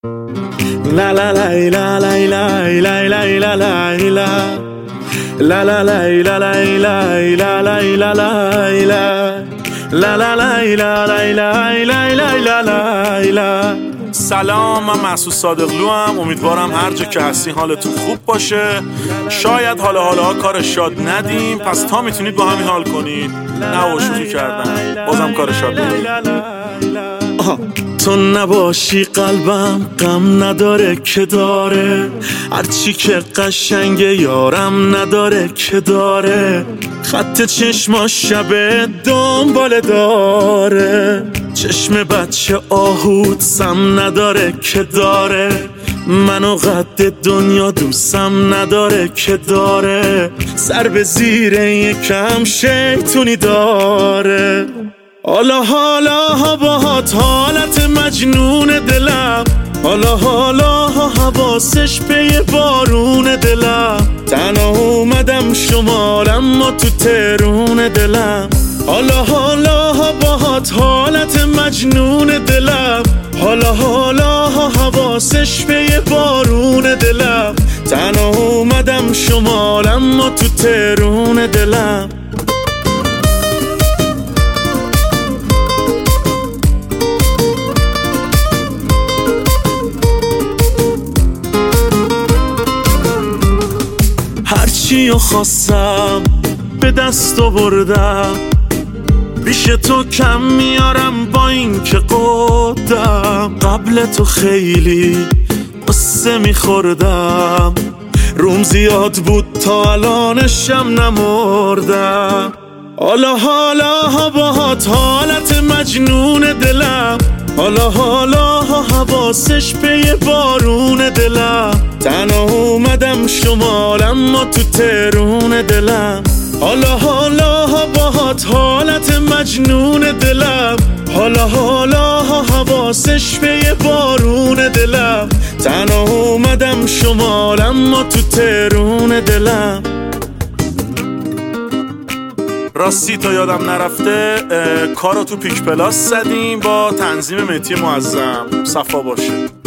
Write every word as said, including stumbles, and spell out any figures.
La la la la la la la la la la la La la la la la la la la la la la La la la la la la la la la la. سلام، من محسود صادقلو ام. امیدوارم هر جا که هستی حالتون خوب باشه. شاید حالا حالا کار شاد ندیم، پس تا میتونید با همین حال کنید. نه شوخی کردم، بازم کار شاد ندیم. تو نباشی قلبم غم نداره که داره، هرچی که قشنگه یارم نداره که داره. خط چشما شب دنبال داره، چشم بچه آهود سم نداره که داره. منو قد دنیا دوستم نداره که داره، سر به زیر یکم شیطونی داره. حالا حالا باهات حالت مجنون دلم، حالا حالا حواسش به بارون دلم. تنها اومدم شمالم ما تو ترون دلم. حالا حالا باهات حالت مجنون دلم، حالا حالا حواسش به بارون دلم. تنها اومدم شمالم ما تو ترون دلم. هرچی خواستم به دست آوردم، پیش تو کم میارم با این که قدم. قبل تو خیلی قصه میخوردم، روم زیاد بود تا الانشم نمردم. حالا حالا باهات حالت مجنون دلم، حالا حالا حواسش به بارون دلم. تنها اومدم شمالم ما تو ترون دلم. حالا حالا باهات حالت مجنون دلم، حالا حالا حواسش به بارون دلم. تنها اومدم شمالم ما تو ترون دلم. راستی تا یادم نرفته، کارو تو پیک پلاس زدیم با تنظیم مهدی معظم. صفا باشه.